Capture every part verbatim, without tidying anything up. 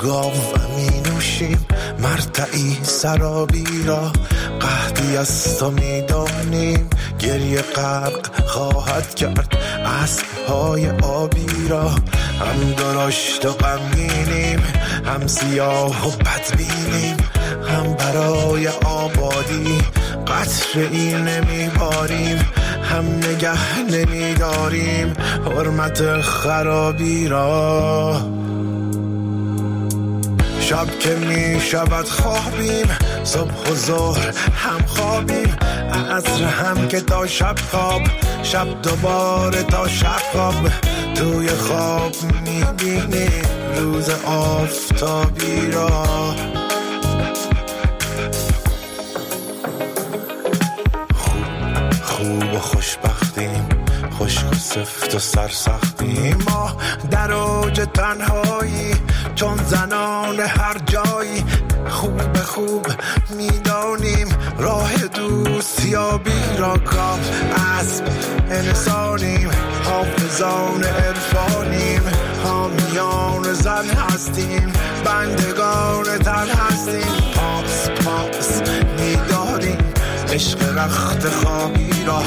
گاو می نوشیم مرتعی سرابی را قحطی از تو می دانیم گریه غرق خواهد کرد اسب‌های آبی را هم درشت و غمگینیم هم سیاه و بدبینیم هم برای آبادی قطره‌ای نمیباریم هم نگه نمیداریم حرمت خرابی را شب که می شود خوابیم صبح و ظهر هم خوابیم عصر هم که تا شب خواب شب دوباره تا شب خواب توی خواب می بینیم روز آفتابی را خوب خوب و خوشبختیم خشک و سفت و سرسختیم ما در اوج تنهایی چون زنان هر جایی خوب خوب میدانیم راه دوستیابی را کاف اسب انسانیم حافظان عرفانیم حامیان زن هستیم بندگان تن هستیم پاس پاس میداریم عشق رخت خوابی را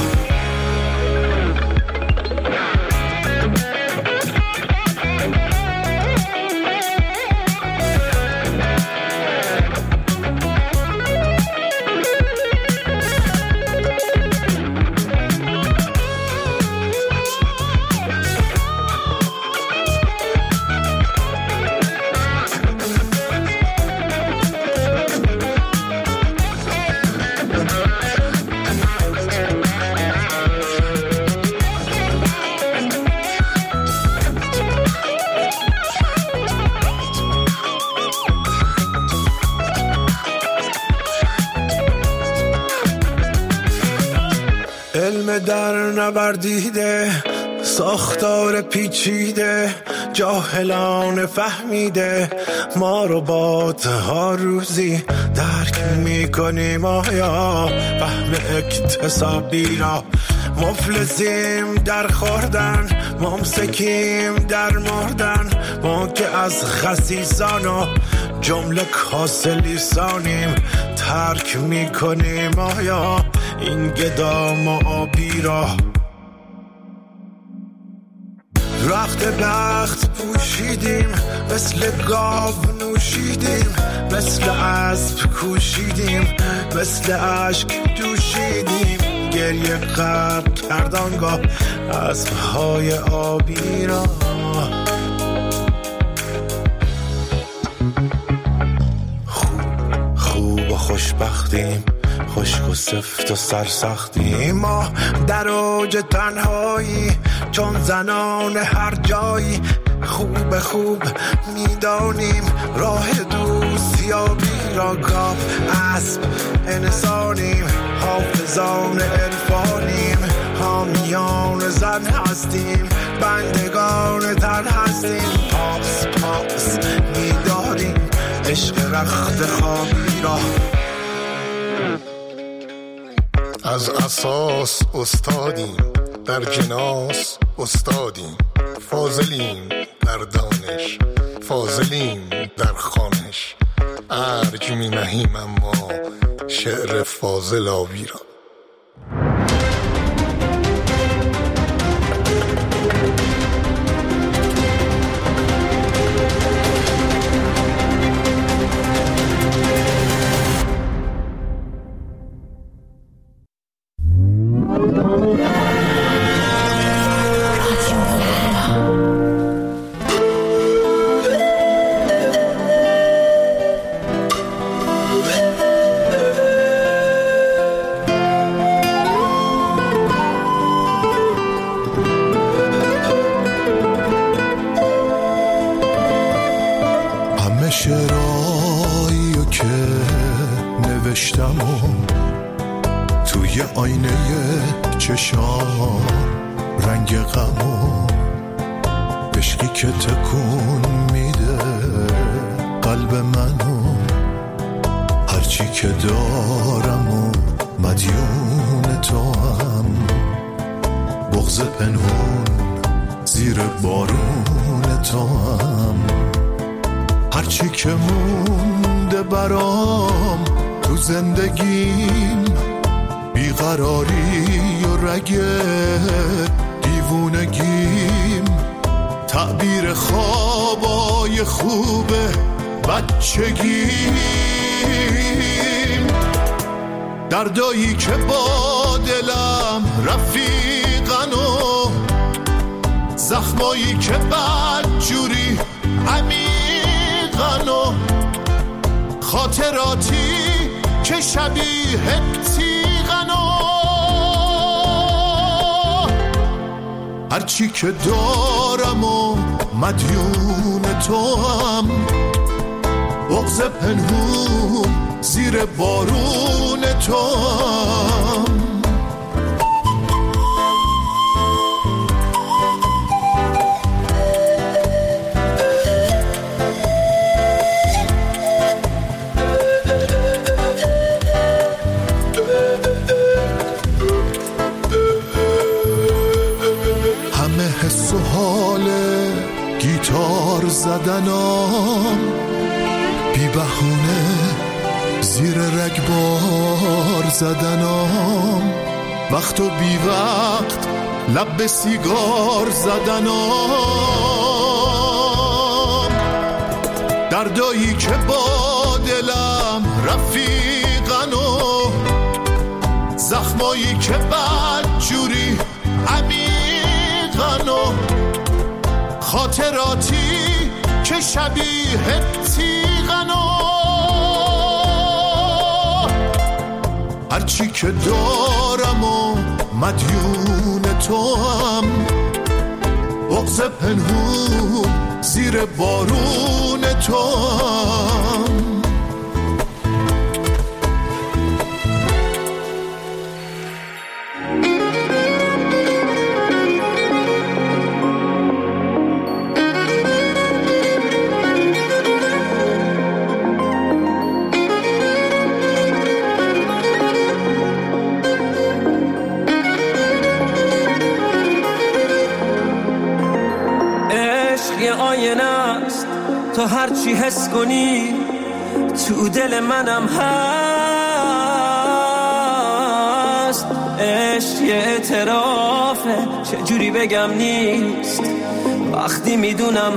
علم در نوردیده ساختار پیچیده جاهلان فهمیده ما ربات ها روزی درک میکنیم آیا فهم اکتسابی را مفلسیم در خوردن ممسکیم در مردن ما که از خسیسان و جمله کاسه لیسانیم ترک میکنیم آیا این گدام و آبی را رخت بخت پوشیدیم مثل گاو نوشیدیم مثل اسب کوشیدیم مثل اشک دوشیدیم گریه غرق کردانگاه اسب‌های آبی را خوب خوب و خوشبختیم خشک و سفت و سرسختیم ما در اوج تنهایی چون زنان هر جایی خوب خوب میدانیم راه دوستیابی را کاف اسب انسانیم حافظان عرفانیم حامیان زن هستیم بندگان تن هستیم پاس پاس میداریم عشق رخت خوابی را از اساس استادیم در جناس استادیم فاضلیم در دانش فاضلیم در خوانش ارج می نهیم اما شعر فاضل آبی را هرچی که مونده برام تو زندگیم، بیقراری و رگ دیوونگیم، تعبیر خوابای خوب بچگیم، دردایی که با دلم رفیقن و زخمایی که بدجوری عمیقن و خاطراتی که شبیه تیغن و هرچی که دارم و مدیون تو هم، بغض پنهون زیر بارون تو هم. همه حس و حال گیتار زدنام، بی بهونه زیر رگبار زدنام، وقت و بی وقت لب به سیگار زدنام، دردایی که با دلم رفیقن و زخمایی که بدجوری عمیقن و خاطراتی که شبیه تیغن و هرچی که دارم و مدیون تو هم، بغض پنهون زیر بارون تو هم. تو هرچی حس کنی تو دل منم هست، عشق یه اعترافه چجوری بگم نیست، وقتی میدونم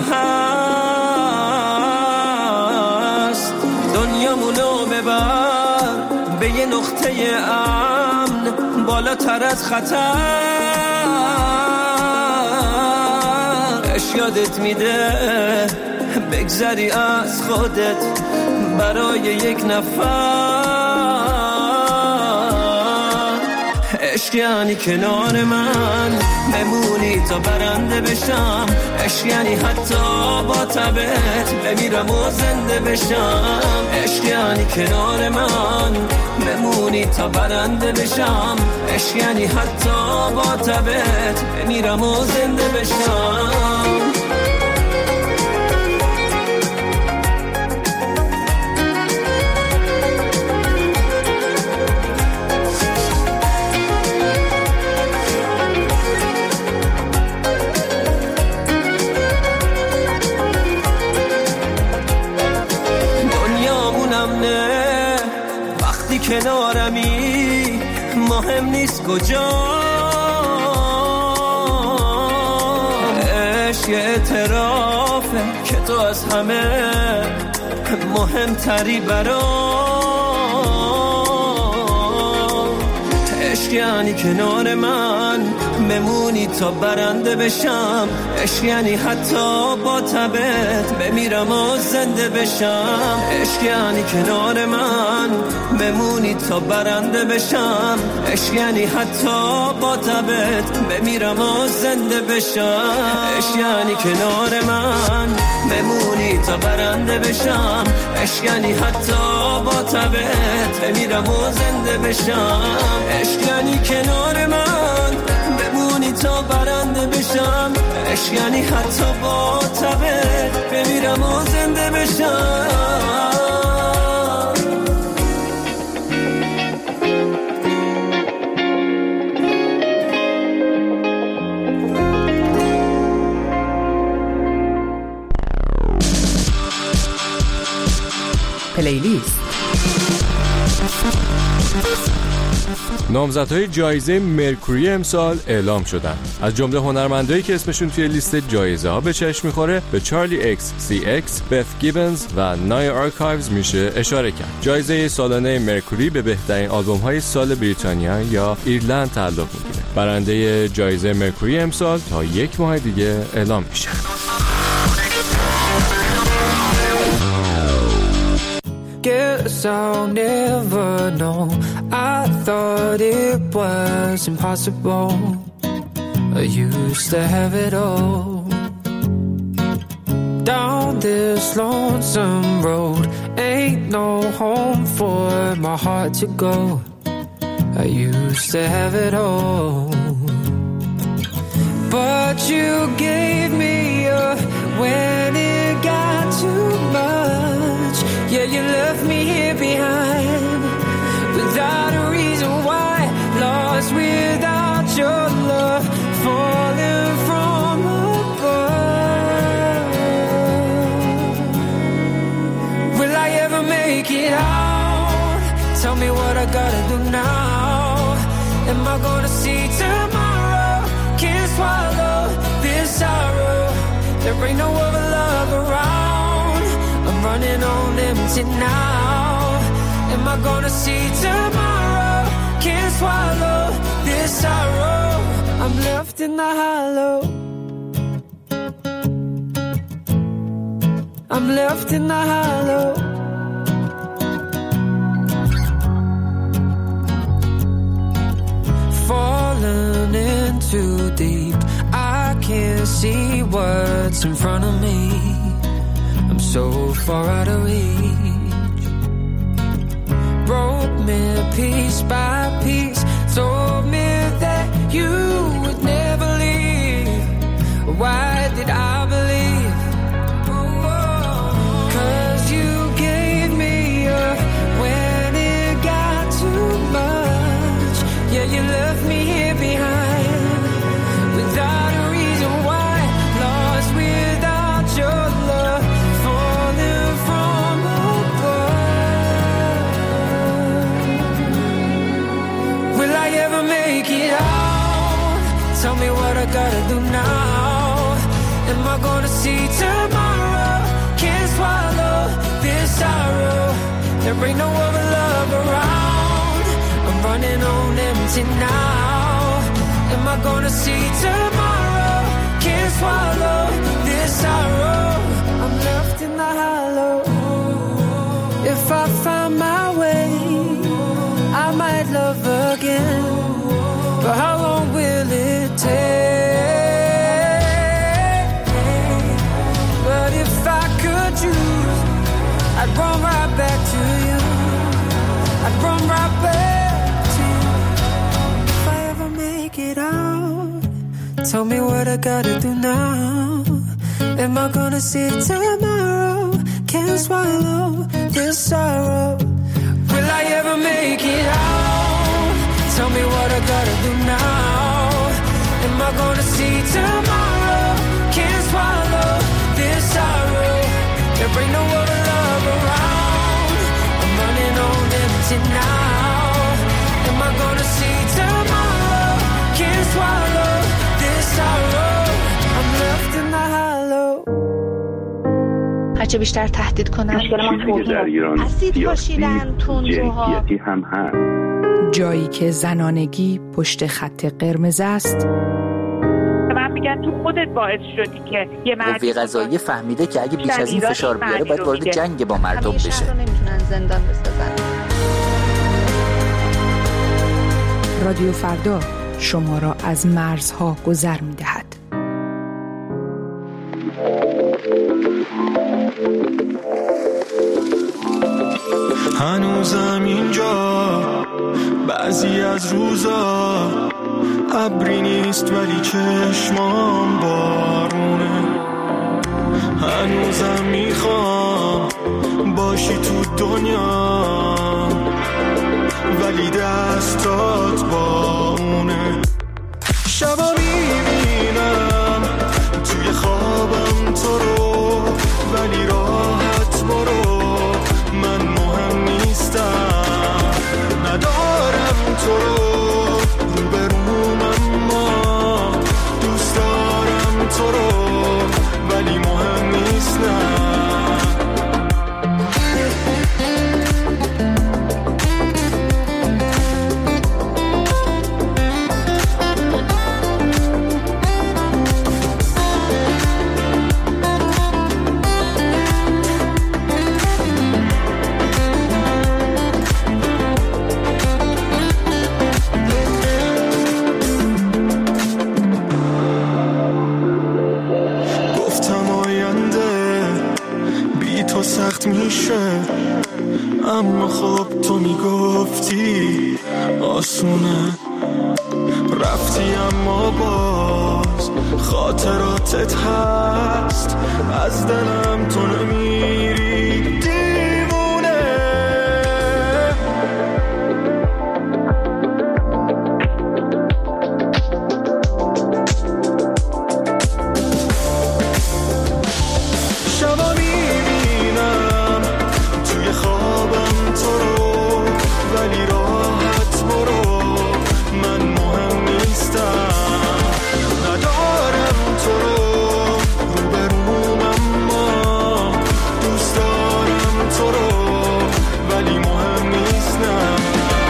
هست. دنیامونو ببر به یه نقطه امن، بالاتر از خطر، عشق یادت میده بگذری از خودت برای یک نفر. عشق یعنی کنار من بمونی تا برنده بشم، عشق یعنی حتی با تبت بمیرم و زنده بشم، عشق یعنی کنار من بمونی تا برنده بشم، عشق یعنی حتی با تبت بمیرم و زنده بشم. کنارمی مهم نیست کجا، عشق یه اعترافه که تو از همه مهمتری برام. عشق یعنی کنار من بمونی تا برنده بشم، عشق یعنی حتی با تبت بمیرم و زنده بشم، عشق یعنی کنار من بمونی تا برنده بشم، عشق یعنی حتی با تبت بمیرم و زنده بشم، عشق یعنی کنار من بمونی تا برنده بشم، عشق یعنی حتی با تبت بمیرم و زنده بشم، عشق یعنی کنار من بمونی تا برنده بشم، عشق یعنی حتی با تبت بمیرم و زنده بشم. پلیلیست. نامزدهای جایزه مرکوری امسال اعلام شدن. از جمله هنرمندایی که اسمشون توی لیست جایزه ها به چشم میخوره به چارلی ایکس سی ایکس، بث گیبنز و نایا آرکایوز میشه اشاره کرد. جایزه سالانه مرکوری به بهترین آلبوم های سال بریتانیا یا ایرلند تعلق میگیره. برنده جایزه مرکوری امسال تا یک ماه دیگه اعلام میشه. Guess I'll never know. I thought it was impossible. I used to have it all. Down this lonesome road, ain't no home for my heart to go. I used to have it all. But you gave me up when it got too much. Yeah, you left me here behind without a reason why. Lost without your love, falling from above. Will I ever make it out? Tell me what I gotta do now. Am I gonna see tomorrow? Can't swallow this sorrow. There ain't no other love around. I'm running on empty now. Am I gonna see tomorrow? Can't swallow this sorrow. I'm left in the hollow. I'm left in the hollow. Falling in too deep. I can't see what's in front of me. I'm so far out of reach. Broke me piece by piece. Told me that you would never leave. Why did I believe? 'Cause you gave me up when it got too much. Yeah, you left me here behind without a reason why. Lost without your love, falling from above. Will I ever make it out? Tell me what I gotta do now. Am I gonna see tomorrow? Can't swallow this sorrow. There ain't no other love around. I'm running on empty now. Am I gonna see tomorrow? Can't swallow this sorrow. I'm left in the hollow. If I find my way, I might love again. But how long will it take? But if I could choose, I'd run right back to you. I'd run right back to you. If I ever make it out, tell me what I gotta do now. Am I gonna see tomorrow? Can't swallow this sorrow. Will I ever make it out? Tell me what I gotta do now. Am I gonna see tomorrow? Can't swallow this sorrow. There ain't no other love around. I'm running on empty now. Am I gonna see tomorrow? Can't swallow this sorrow. I'm left in the hollow. هرچه بیشتر تهدید کنن اسید پاشیدن تندروها هم هست. جایی که زنانگی پشت خط قرمز است. من میگن تو خودت باعث شدی که یه مرد قوه قضاییه فهمیده که اگه بیش از این فشار بیاره باید وارد جنگ با مردم بشه. همیشه رو نمیتونن زندان بسازن. رادیو فردا شما را از مرزها گذر میدهد. هنوزم اینجا بعضی از روزا ابری نیست ولی چشمام بارونه. هنوزم میخوام باشی تو دنیا ولی دستات با اونه. شبا میبینم توی خوابم تو رو ولی راحت برو من رفتی اما باز خاطراتت هست، از دلم تو نمیری دیوونه. شبا میبینم توی خوابم تو رو، ولی راحت برو، من مهم نیستم، ندارم تو رو روبروم، اما دوست دارم تو رو، ولی مهم نیستم.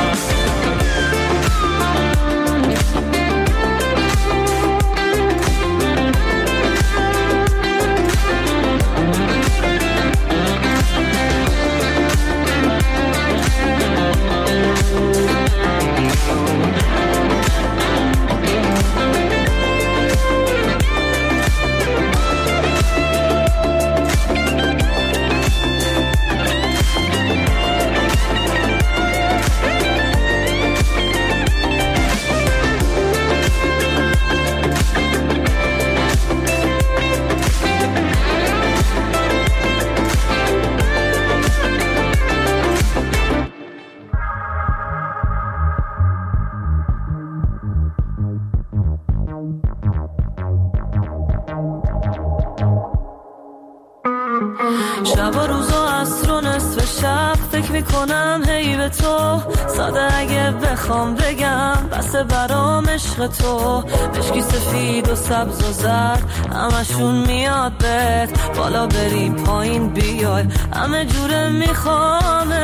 شب و روز و عصر و نصف شب فکر میکنم هی به تو، ساده اگه بخوام بگم بس برام عشق تو، مشکی سفید و سبز و زرد همشون میاد بهت، بالا بری پایین بیای همه جوره میخوامت،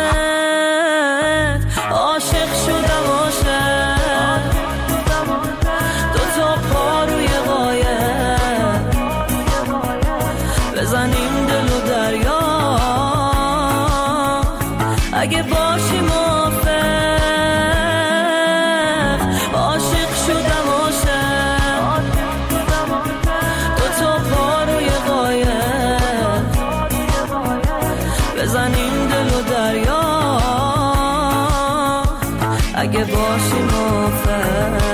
عاشق شدم عاشق، دو تا پا روی قایق، بزنیم دل و دریا، اگه باشی موافق، عاشق شدم عاشق، دو تا پا روی قایق، بزنیم دل و دریا، اگه باشی موافق.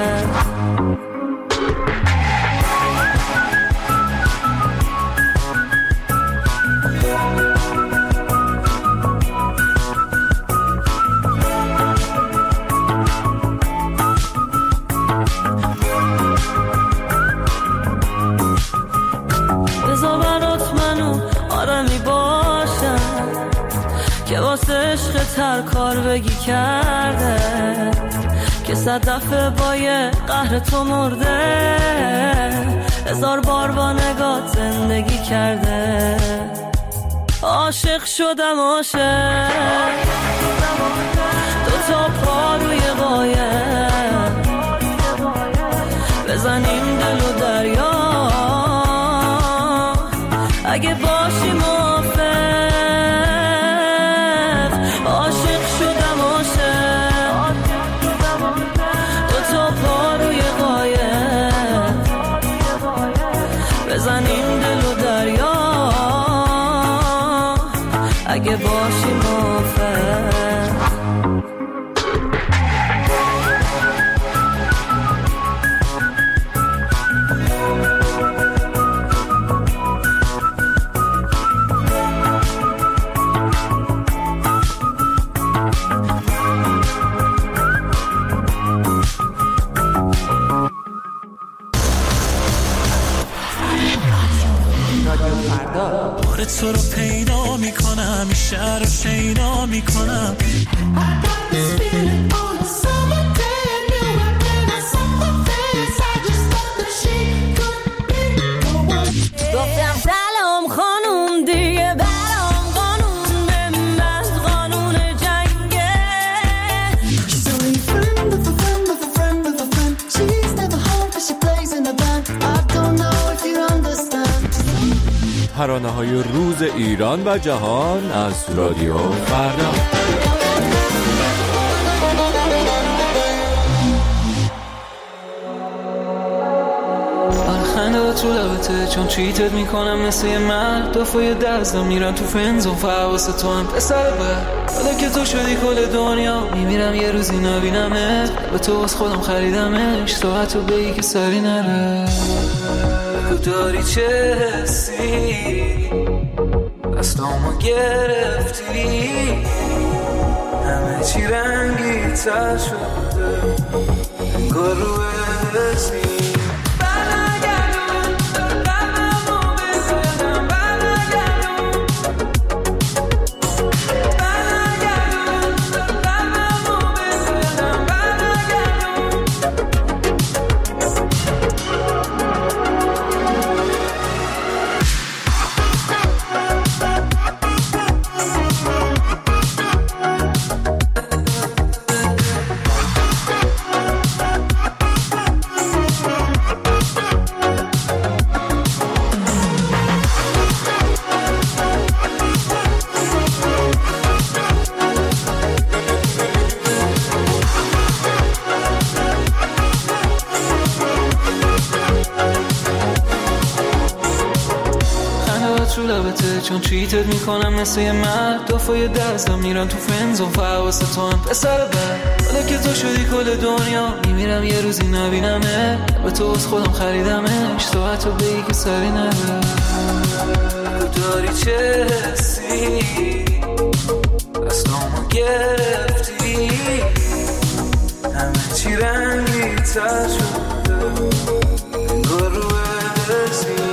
که واسه عشق تر کار بگی کرده، که صد دفعه با یه قهر تو مرده، هزار بار با نگات زندگی کرده، عاشق شدم عاشق، دو تا پا روی قایق، بزنیم دل و دریا، اگه باشی موافق، عاشق شدم عاشق، دو تا پا روی قایق، بزنیم دل و دریا، اگه باشی موافق. بار تو رو پیدا میکنم، شهر رو شیدا میکنم، گفتم سلام خانوم دیگه برام قانون به من قانون جنگه. She's only a friend of a friend of a friend of a friend. She's never home but she plays in the band. I don't know if you understand. ترانه‌های روز ایران و جهان از رادیو فردا. آخنو خنده تو لبته چون چیتت میکنم مثل یه مرد دفعه دزدم میرم تو فنزون فواسه تو هم پسر بر حالا که تو شدی کل دنیا میمیرم یه روزی نبینمه به تو از خودم خریدمش تو حتی بگی که سری نره بگو داری چه حسی دستامو گرفتی همه چی رنگی تر شده انگار رو حسی چون چیتت میکنم مثل یه مرد دفعه دزدم میرم تو فنزون فواسه تو هم پسر بر حالا که تو شدی کل دنیا میمیرم یه روزی نبینمه به تو از خودم خریدمش تو حتی بگی که سری نره بگو داری چه حسی دستامو گرفتی همه چی رنگی تر شده انگار رو حسی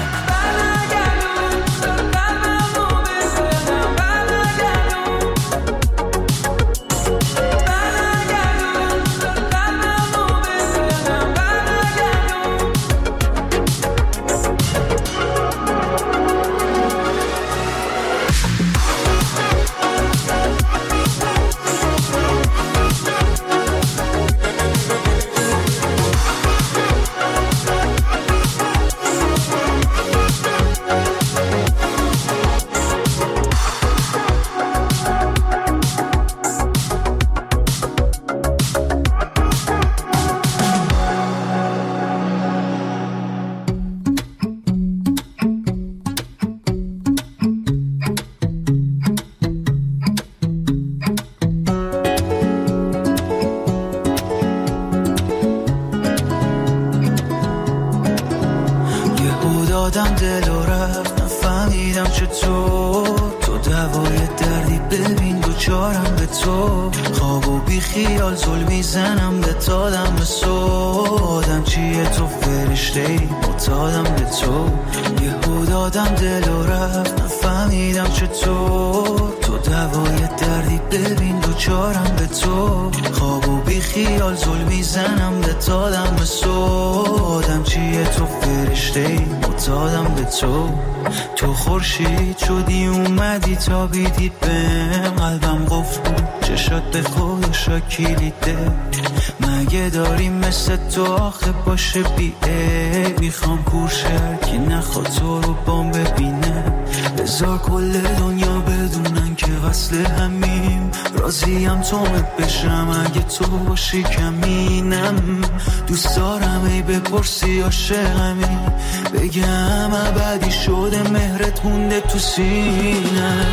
دادم دل و رفت نفهمیدم چطور تو دوای دردی ببین دوچارم به تو خواب و بی خیال زل میزنم به تادم به سودم چیه تو فرشته ای متادم به تو یهو دادم دل و رفت نفهمیدم چطور تو دوای دردی ببین دوچارم به تو خواب و بی خیال زل میزنم به تادم به سودم چیه تو فرشته ای متادم به تو تو خورشید شدی اومدی تا بیدی بهم قلبم قفل بود چشات به خودشا کلیده مگه داری مثل تو آخه باشه بیه میخوام کورشر که نخواد تو رو بام ببینه بذار کل دنیا بدونن که وصل همیم راضیم تو بشم اگه تو باشی کمینم دوست دارم ای بپرسی عاشقمی بگم ابدی شده مهرت مونده تو سینم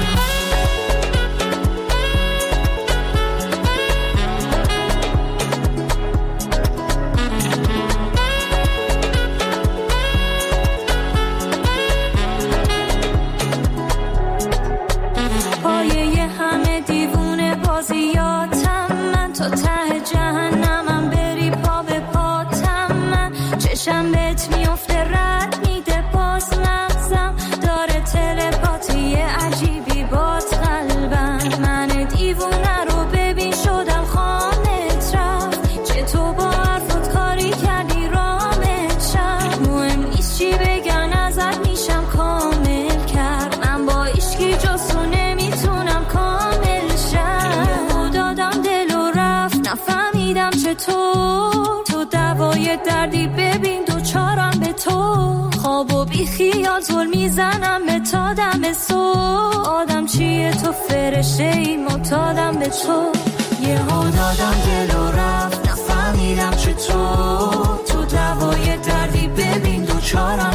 دردی ببین دو چارم به تو خواب و بی خیال زل میزنم به تا دم صبح آدم چیه تو فرشته ای معتادم به تو یهو دادم دل و رفت نفهمیدم چطور تو دوای دردی ببین دو چارم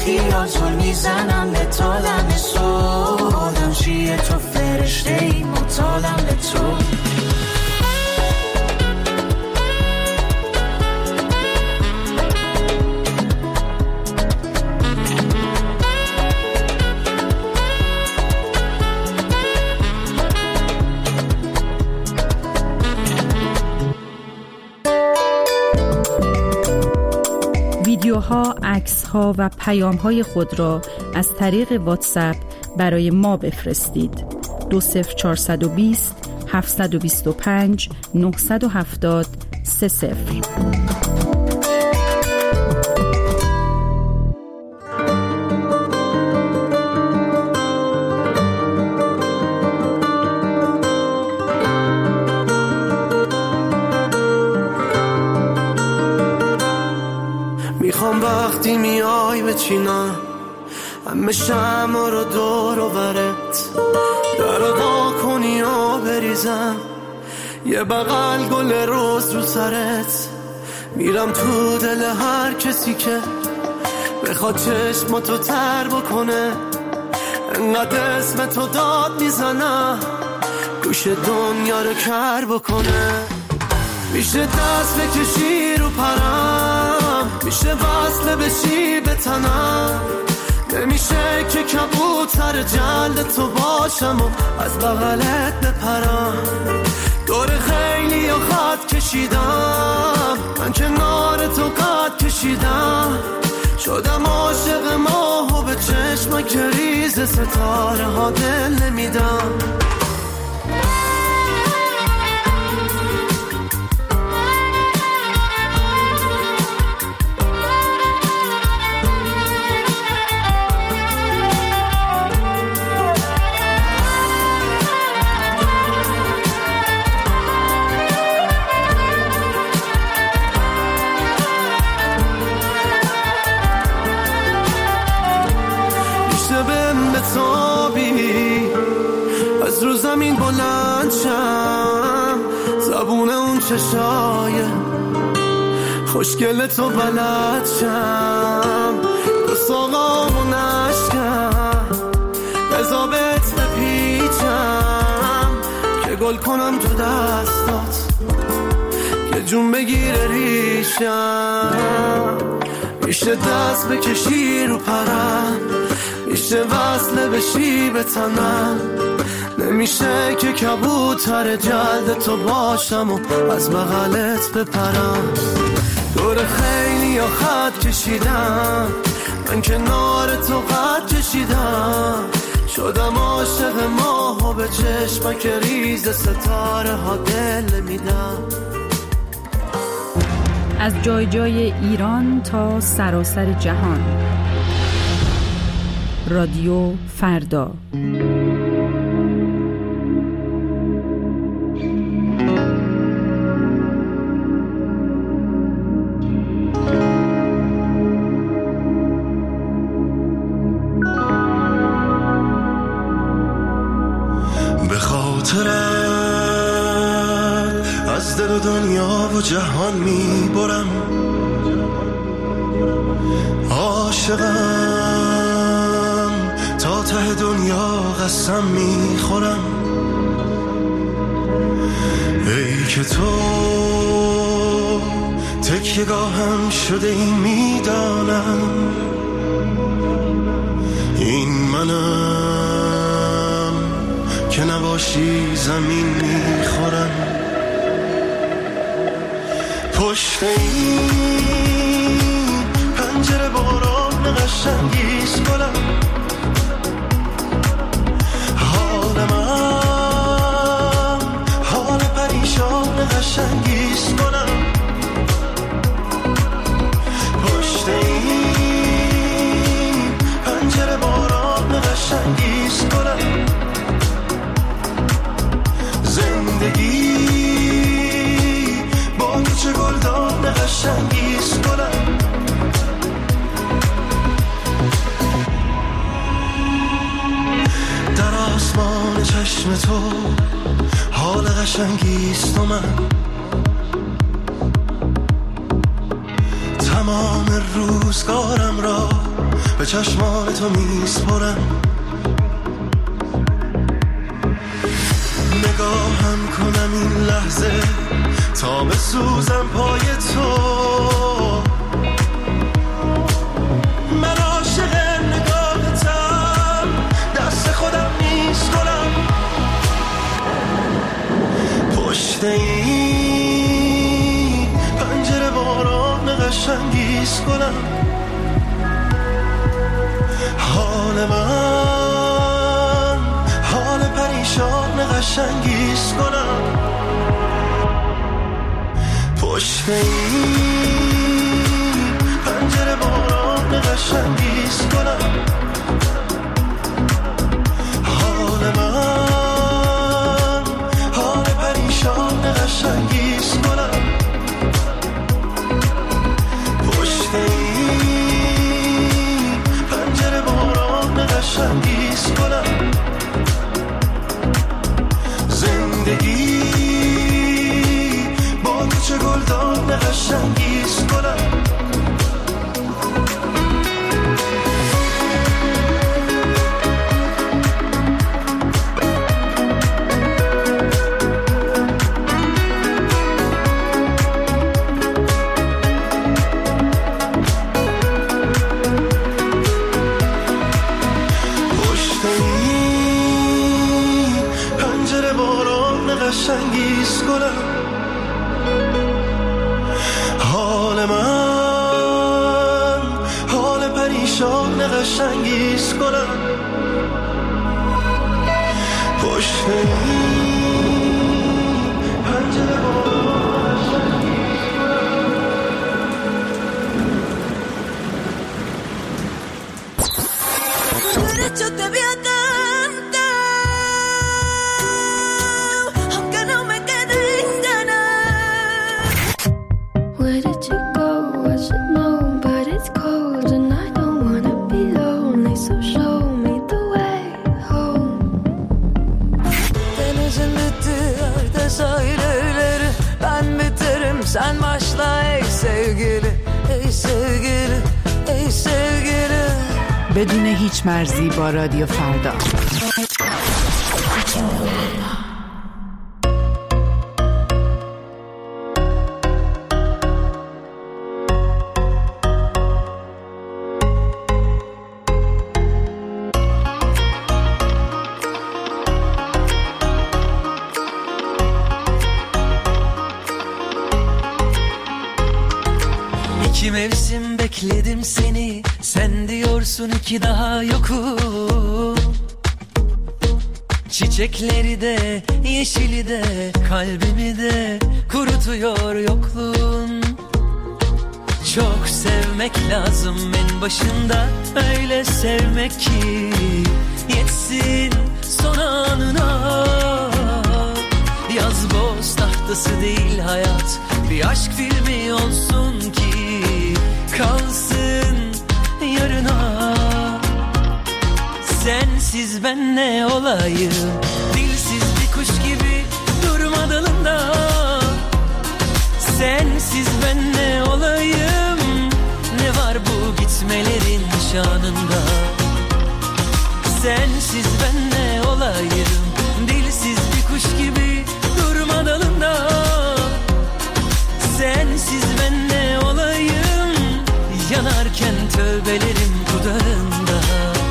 خیال زل میزنم به تالم سودم چیه تو فرشته ای مطالم به تو ویدیوها، عکس‌ها و پیام‌های خود را از طریق واتساپ برای ما بفرستید. دو صفر چهارصد و بیست هفتصد و بیست و پنج نهصد و هفتاد سه صفر. میخوام وقتی میای بچینم همه شمع رو دور و برت در وا کنی و بریزم یه بغل گل روز رو سرت میرم تو دل هر کسی که بخواد چشماتو تر بکنه انقدر اسم تو داد میزنم گوش دنیا رو کر بکنه میشه دست بکشی رو پرم میشه وصله بشی به تنم نمیشه که کبوتر جلد تو باشم و از بغلت بپرم دور خیلی و خط کشیدم من کنار تو قد کشیدم شدم عاشق ماه و به چشم کریز ستاره ها دل نمیدم از رو زمین بلند شم زبون اون چشای خوشگل تو بلد شم دو ساقامو نشکم بزابت بپیچم که گل کنم تو دستات که جون بگیره ریشم میشه دست بکشی رو پرم میشه وصله بشی به تنم نمیشه که کبوتر جلد تو باشم و از بغلت بپرم دور خیلی یا خط کشیدم من کنار تو قد کشیدم شدم عاشق ماه و به چشمک ریز ستاره ها دل میدم از جای جای ایران تا سراسر جهان رادیو فردا. به خاطرت از دل و دنیا و جهان میبرم عاشقم تا ته دنیا قسم میخورم ای که تو تکیه‌گاهم شده ای میدانم این منم که نباشی زمین میخورم پشت این پنجره باران قشنگیز کنم حال من حال پریشان قشنگیز کنم پشت این پنجره باران قشنگیز کنم زندگی با چه گلدان قشنگیز کنم در آسمان چشم تو حال قشنگیست و من تمام روزگارم را به چشمان تو میسپرم. نگاهم کنم این لحظه تا بسوزم پای تو. من عاشق نگاهتم، دست خودم نیست کنم. پشت این پنجره باران قشنگیز کنم. حال من حال پریشان قشنگیز کنم. پشت این پنجره باران قشنگیز کنم. حال من حال پریشان قشنگیز کنم. پشت این پنجره باران قشنگیز کنم. زندگی با تو چه گلدان قشنگیز کنم. قشنگیز کنم. حال من حال پریشان قشنگیز کنم. پشت این پنجره باران قشنگیز کنم. Sen başla ey sevgili, ey sevgili, ey sevgili. بدون هیچ مرزی با رادیو فردا. İki mevsim bekledim seni, sen diyorsun ki daha yokum. Çiçekleri de, yeşili de, kalbimi de kurutuyor yokluğun. Çok sevmek lazım en başında, öyle sevmek ki yetsin son anına. Yaz boz tahtası değil hayat, bir aşk filmi olsun ki kalsın yarına. Sensiz ben ne olayım, dilsiz bir kuş gibi durma dalında. Sensiz ben ne olayım, ne var bu gitmelerin şanında. Sensiz ben ne olayım, dilsiz bir kuş gibi durma dalında. Sensiz ben ne olayım, yanarken tövbelerim dudağında.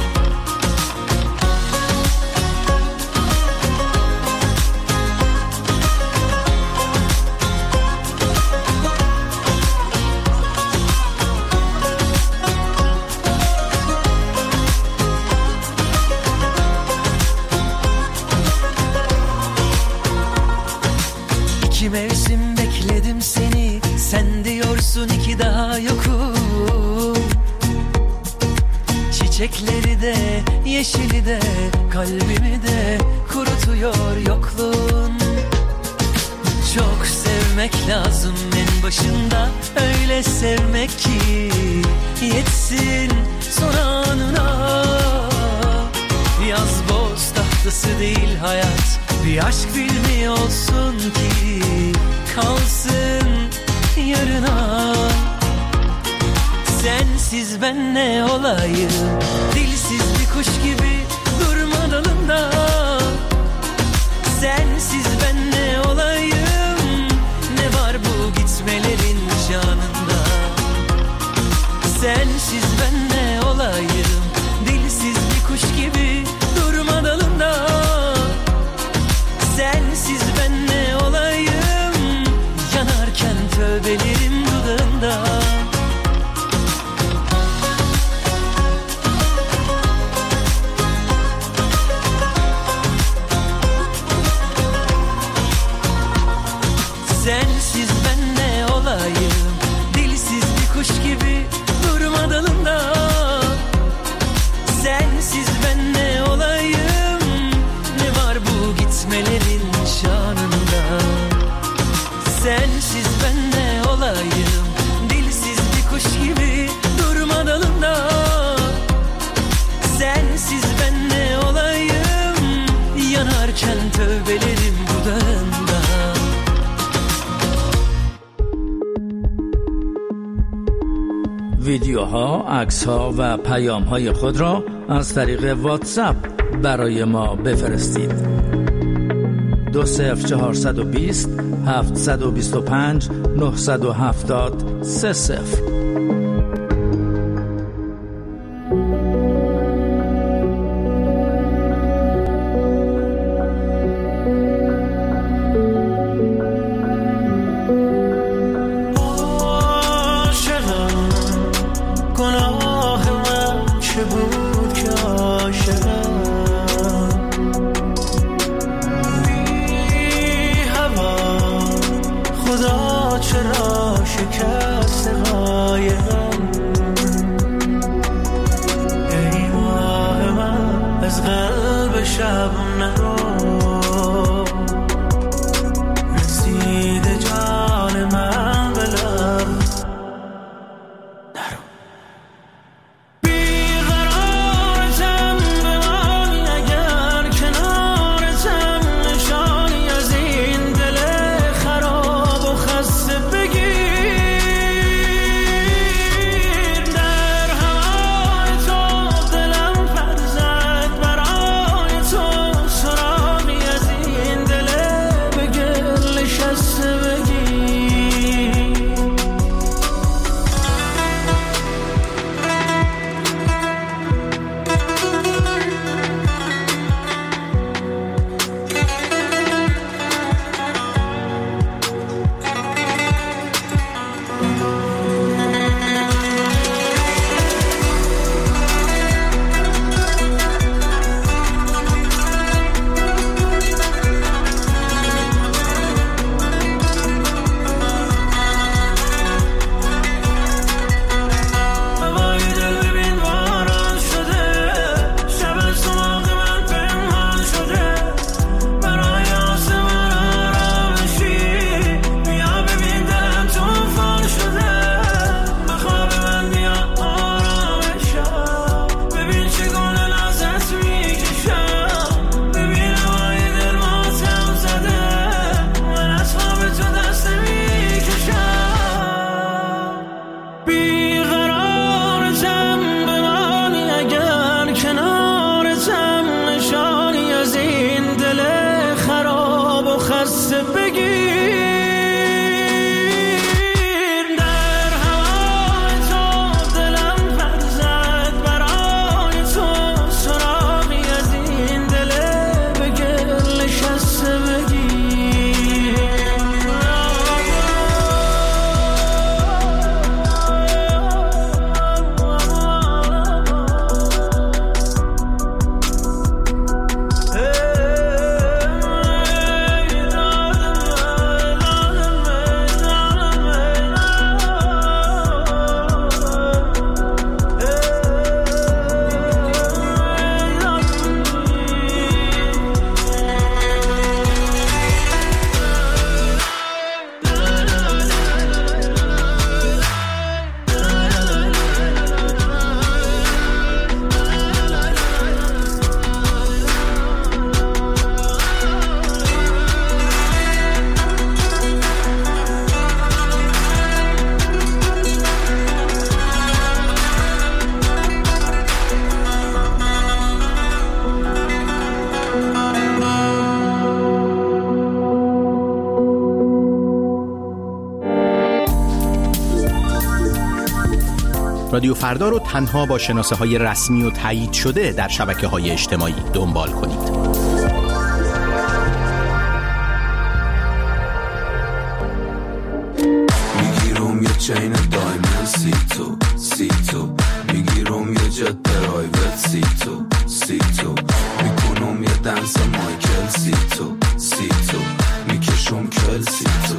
İki mevsim bekledim seni, sen diyorsun ki daha yokum. Çiçekleri de, yeşili de, kalbimi de kurutuyor yokluğun. Çok sevmek lazım en başında, öyle sevmek ki yetsin son anına. Yaz boz tahtası değil hayat, bir aşk filmi olsun ki kalsın yarına. Sensiz sensiz ben ne olayım? Dilsiz bir kuş gibi durma dalında. Sensiz ben ne olayım? Ne var bu gitmelerin canında? Sensiz ben ne olayım? Dilsiz bir kuş gibi durma dalında. Sensiz ben ne olayım? Yanarken tövbelerim dudağında. Sensiz ben ne olayım? Dilsiz bir kuş gibi durma dalında. Sensiz ben ne olayım? Ne var bu gitmelerin şanında? Sensiz ben ne olayım? Dilsiz bir kuş gibi durma dalında. Sensiz ben ne olayım? Yanarken tövbelerim dudağında. ویدیوها، عکس‌ها و پیام‌های خود را از طریق واتساپ برای ما بفرستید. دو صفر چهارصد و بیست هفتصد و بیست و پنج نهصد و هفتاد سه صفر. خدا چرا شکست قایقم رادیو فردا رو تنها با شناسه های رسمی و تایید شده در شبکه های اجتماعی دنبال کنید. چین دایمن سی تو سی تو میگیرم یه جت پرایوت سی تو سی تو میکنم یه دنس مایکل سی تو سی تو میکشم کل سی تو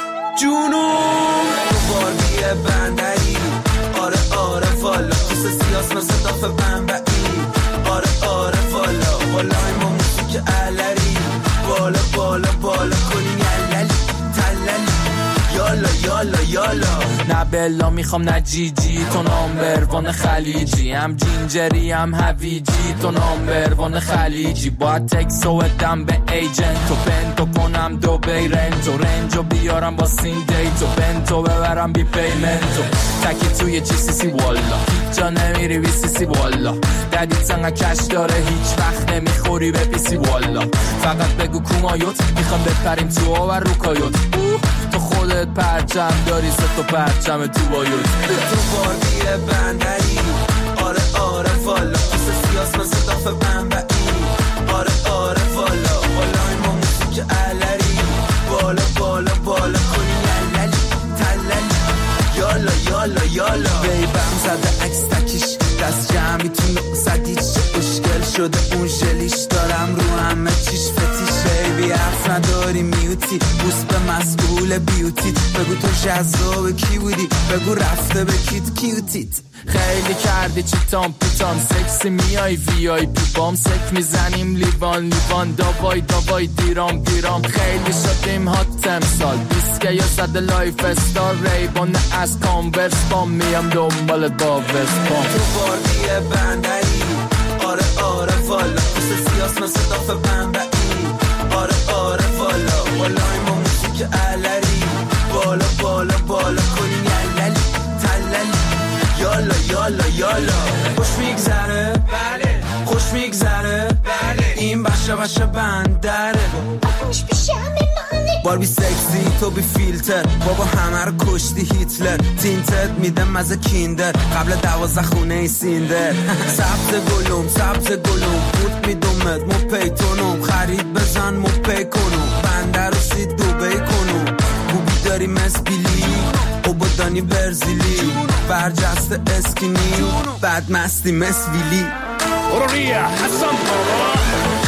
جونم تو باربیه بندری آره آره والا کس سیاس مثل داف بنبعی آره آره والا والا ما موسیک علری بالا بالا بالا کنین یللی تللی یالا یالا یالا نه بلا میخوام نه جی جی تو نامبروان خلیجی هم جینجری هم هویجی تو نامبروان خلیجی باید تکسو ادم به ایجنت تو بنتو کنم دو بی رنتو رنجو بیارم با سین دیتو بنتو ببرم بی پیمنتو تکی توی چی سی سی والا هیچ جا نمیری بی سی سی والا ددیت سنگه کش داره هیچ وقت نمیخوری به پی سی والا فقط بگو کومایوت میخوام بپریم تو و روکایوت تو خودت پرچم داری ست و پرچم تو بایوت تو باربیه بندری آره آره والا کس سیاس مثل داف بنبعی آره آره والا والا ما موسیک علری بالا بالا بالا کنی یللی تللی یالا یالا یالا بیبم زده عکس تکیش دست جمعی تو نقصدیش اشکل شده اون جلیش دارم رو همه چیش فتیش بیبی حرف نداری میوتی بوس به مسئول بیوتیت بگو تو جذاب کی بودی بگو رفته به کیت کیوتیت خیلی کردی چیتام پیتام سکسی میای وی آی پی بام سک میزنیم لیوان لیوان داوای داوای دیرام دیرام خیلی شدیم هات تمسال بیسکه یا زده لایف استار ریبان از کانورس بام میام دنبالت با وست بام تو باربیه بندری آره آره والا کس سیاس مثل داف بنبعی آره آره والا والا ما موسیک علری بالا بالا بالا کنین یللی تللی یالا یالا یالا خوش میگذره بله خوش میگذره بله این بشه بشه بندره خوش بشه باربی سکسی تو بی فیلتر بابا همه رو کشتی هیتلر تینتد میدم مزه کیندر قبل دوازده خونه ای سیندر سبز گلوم سبز گلوم بود میدومت مو پیتونم خرید بزن مو پی کنم بنده رو سید دوبی کنم بوبی داری مسبیلی او بودانی برزیلی برجست اسکینی بعد مستی مسویلی اوروریا حسن بابا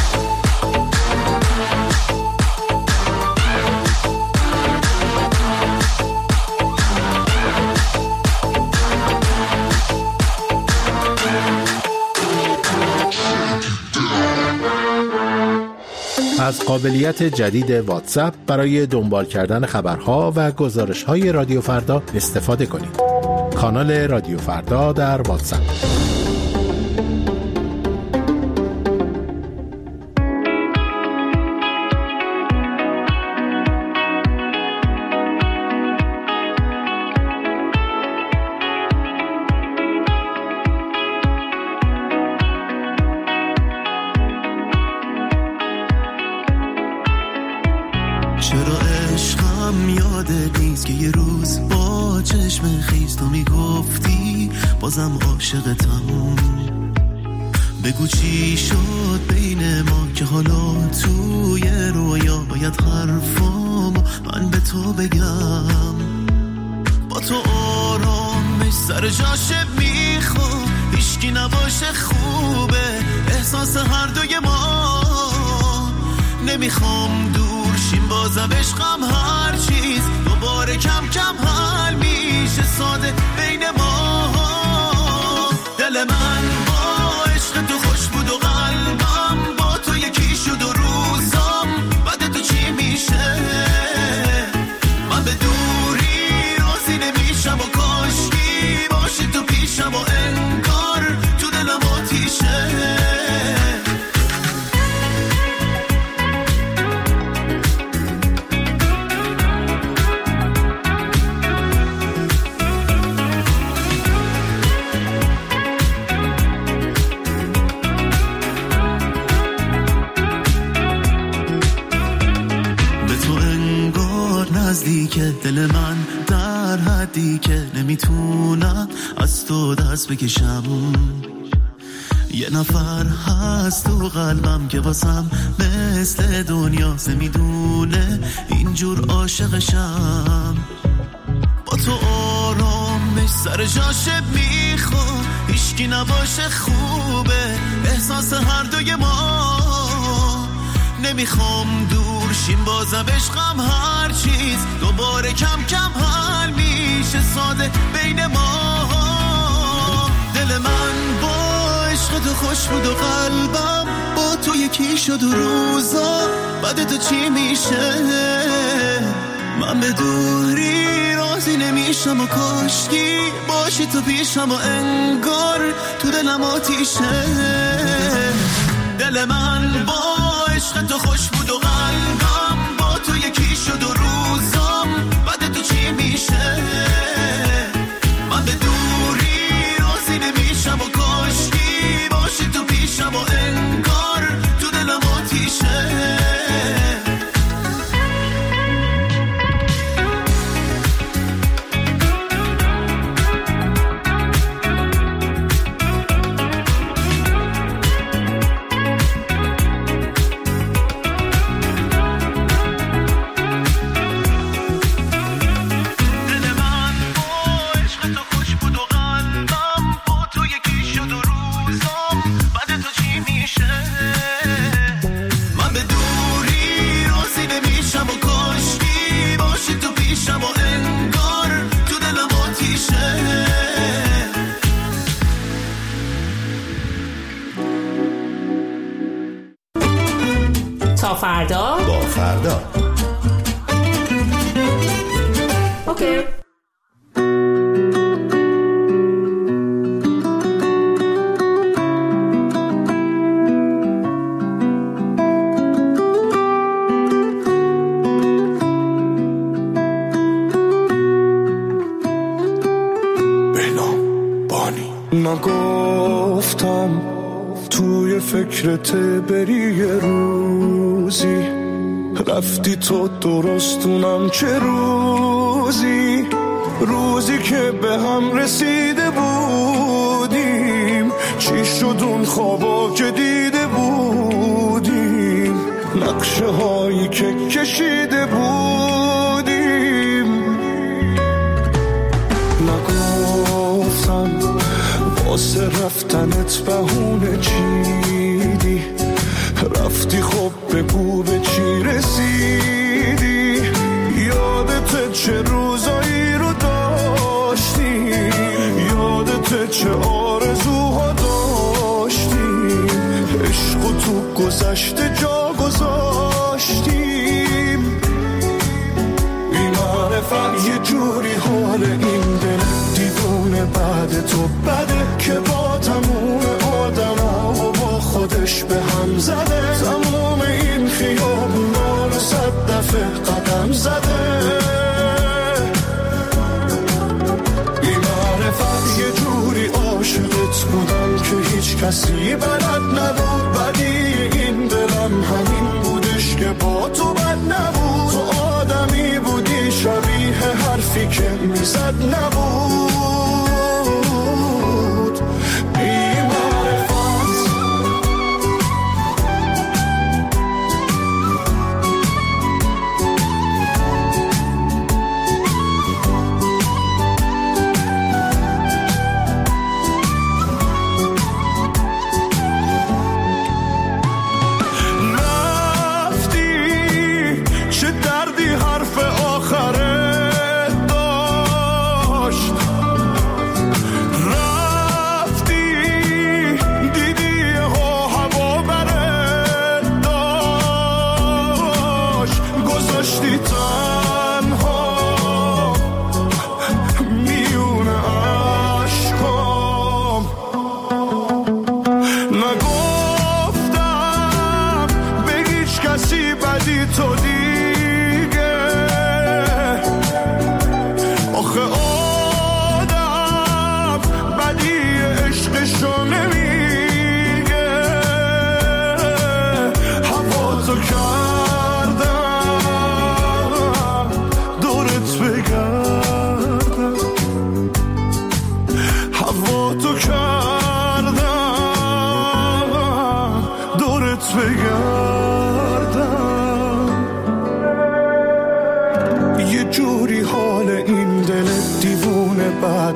از قابلیت جدید واتساپ برای دنبال کردن خبرها و گزارش‌های رادیو فردا استفاده کنید. کانال رادیو فردا در واتساپ. چرا عشقم یادت نیست که یه روز با چشم خیز تو میگفتی بازم عاشقتم بگو چی شد بین ما که حالا توی رویا باید حرفام من به تو بگم با تو آرامش سر جاشه میخوام هیچکی نباشه خوبه احساس هر دوی ما نمیخوام دور شیم بازم عشقم هر چیز دوباره کم کم حل میشه ساده بین ما دل من با عشق تو خوش بود و قلبم با تو یکی شد و روزم بعد تو چی میشه من به دوری راضی نمیشم و کاشکی باشه تو پیشم و انگار تو دلم آتیشه نزدیک دل من در حدی که نمیتونم از تو دست بکشم. یه نفر هست تو قلبم که واسم مثل دنیاست، نمیدونه اینجور عاشقشم. با تو آرامش سر جاشه میخوام، هیچکی نباشه خوبه احساس هر دوی ما. نمیخوام دور شیم بازم عشقم هر چیز دوباره کم کم حل میشه ساده بین ما. دل من با عشق تو خوش بود و قلبم با تو یکی شد و روزا بعد تو چی میشه. من به دوری راضی نمیشم و کاشکی باشی تو پیشم و انگار تو دلم آتیشه. دل من با عشق تو خوش بود و قلبم با تو یکی شد و روزام بعد تو چی میشه. من به دوری راضی نمیشم و کاشکی باشی تو پیشم و انگار تو دلم آتیشه. تا فردا با فردا. اوکی. بهنام بانی نگفتم توی فکرت بری یه روزی رفتی تو درستونم چه روزی. روزی که به هم رسیده بودیم چی شد اون خوابا که دیده بودیم. نقشه هایی که کشیده بودیم نگفتم واسه رفتنت بهونه چیدی. رفتی خب بگو به چی رسیدی. یادت چه روزایی رو داشتیم، یادت چه آرزوها داشتیم. عشق تو گذشته جا گذاشتیم. بی معرفت یه جوری حال این دل دیوونه بعد تو بده که با تموم آدم ها و با خودش به هم زده. تموم این خیابونا رو صد دفعه قدم زده. بی معرفت یه جوری عاشقت بودم که هیچ کسی بلد نبود. بدی این دلم همین بودش که با تو بد نبود. تو آدمی بودی شبیه حرفی که میزد نبود.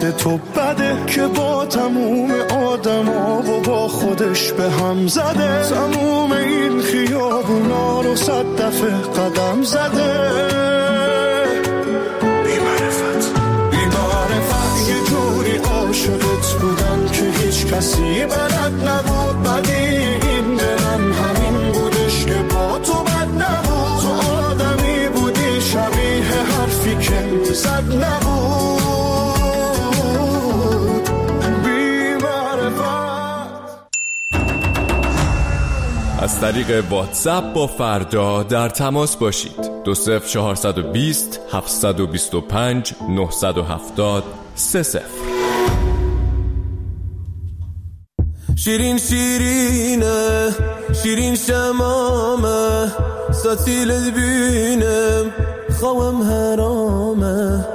یاد تو بده که با تموم آدم ها و با خودش به هم زده. تموم این خیابونا رو صد دفعه قدم زده. بی‌معرفت بی‌معرفت یه جوری عاشقت بودم که هیچ کسی بلد نبود. بدی این دلم همین بودش که با تو بد نبود. تو آدمی بودی شبیه حرفی که میزد نبود. از طریق واتساپ با فردا در تماس باشید. دو صفر چهارصد و بیست هفتصد و بیست و پنج نهصد و هفتاد سه صفر. شیرین شیرینه شیرین شمامه ستیلت بینم خوام حرامه.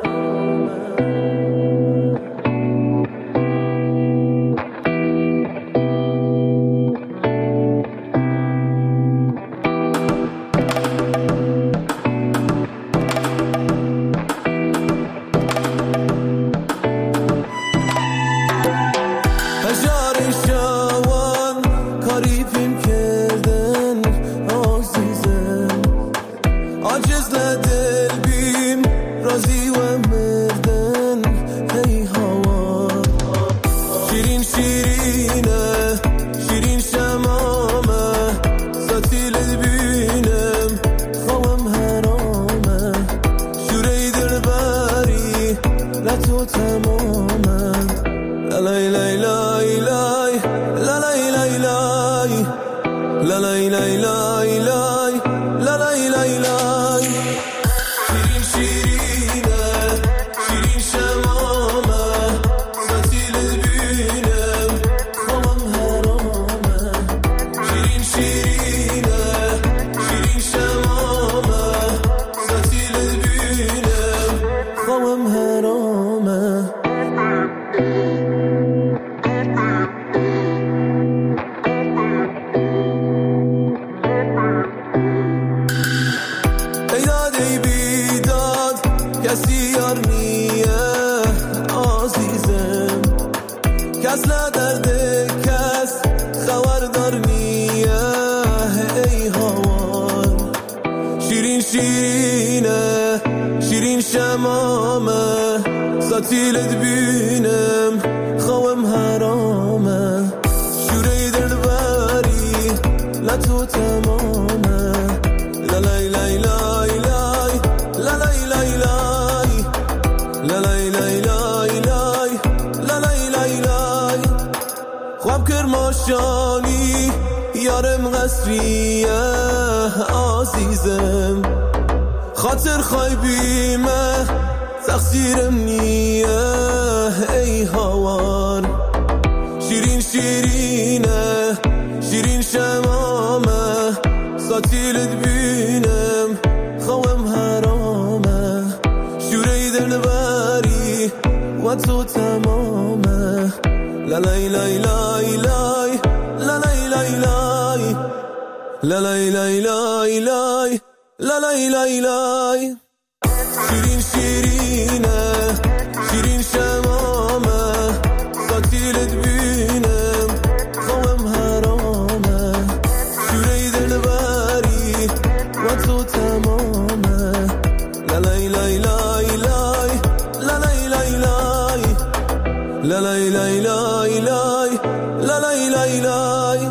ستیلت بینم خوام حرامه. شوره دلبری لطو تمامه. لالای لای لای لای لالای لای لای لالای لای لای لای لالای لای لای. خواب کرماشانی یارم قصریه عزیزم. خاطر خواهی بیمه تقصیرم نیه ای هوار. شیرین شیرینه شیرین شمامه ستیلت بینم خوام حرامه. شوره دلبری و تو تمامه. لالای لای لای لای لالای لای لای لالای لای لای لای لالای لای لای. شیرین شیرینه شیرین شمامه ستیلت بینم خوام حرامه. شوره دلبری و تو تمامه. لالای لای لای لای لالای لای لای لالای لای لای لای لالای لای لای.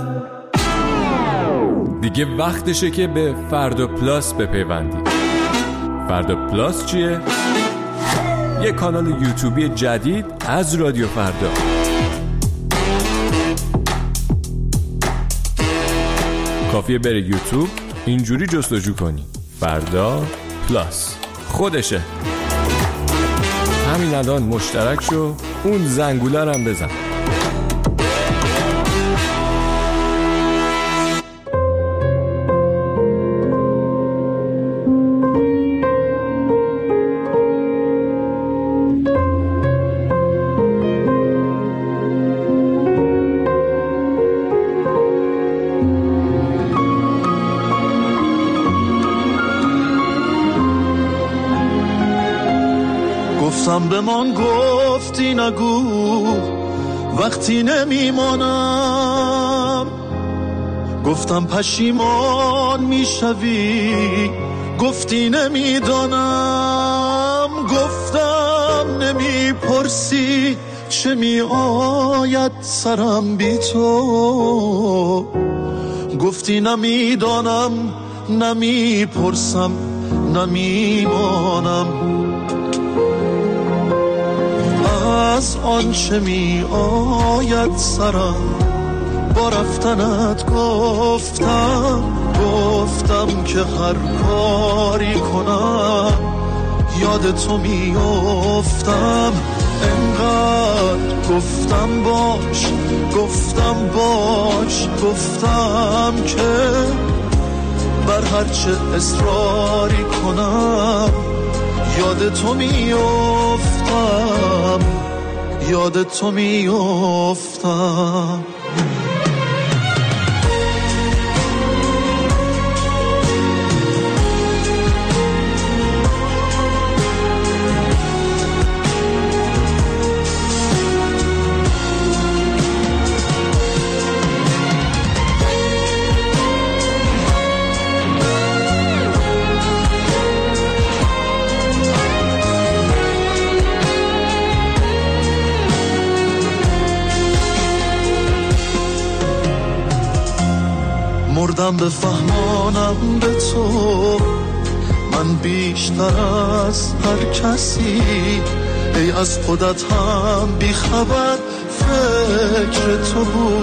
دیگه وقتشه که به فردا پلاس بپیوندید. فردا پلاس چیه؟ یه کانال یوتیوبی جدید از رادیو فردا. کافیه بری یوتیوب اینجوری جستجو کنی فردا پلاس، خودشه. همین الان مشترک شو، اون زنگوله رو هم بزن. به من گفت گفتی نگو وقتی نمیمانم، گفتم پشیمان میشوی گفتی نمیدانم، گفتم نمیپرسی چه می آید سرم بی تو، گفتی نمیدانم نمیپرسم نمیمانم. از آنچه می آید سرم با رفتنت گفتم، گفتم که هر کاری کنم یاد تو می افتم. انقدر گفتم باش گفتم باش گفتم که بر هرچه اصراری کنم یاد تو می افتم، یاد تو می افتم. مردم بفهمانم به تو من بیشتر از هر کسی، ای از خودت هم بی خبر فکر تو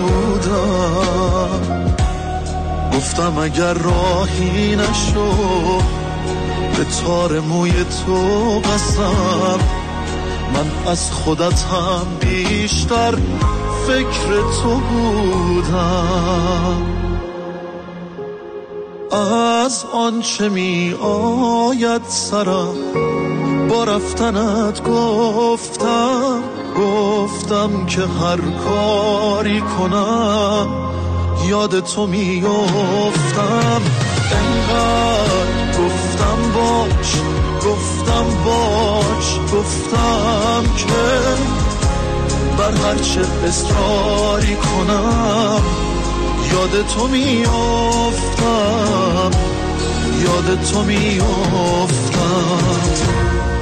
بودم. گفتم اگر راهی نشو به تار موی تو قسم، من از خودت هم بیشتر فکر تو بودم. از آنچه می آید سرم با رفتنت گفتم، گفتم که هر کاری کنم یاد تو می افتم. انقدر گفتم باش گفتم باش گفتم که بر هرچه اصراری کنم یاد تو می افتم، یاد تو می افتم.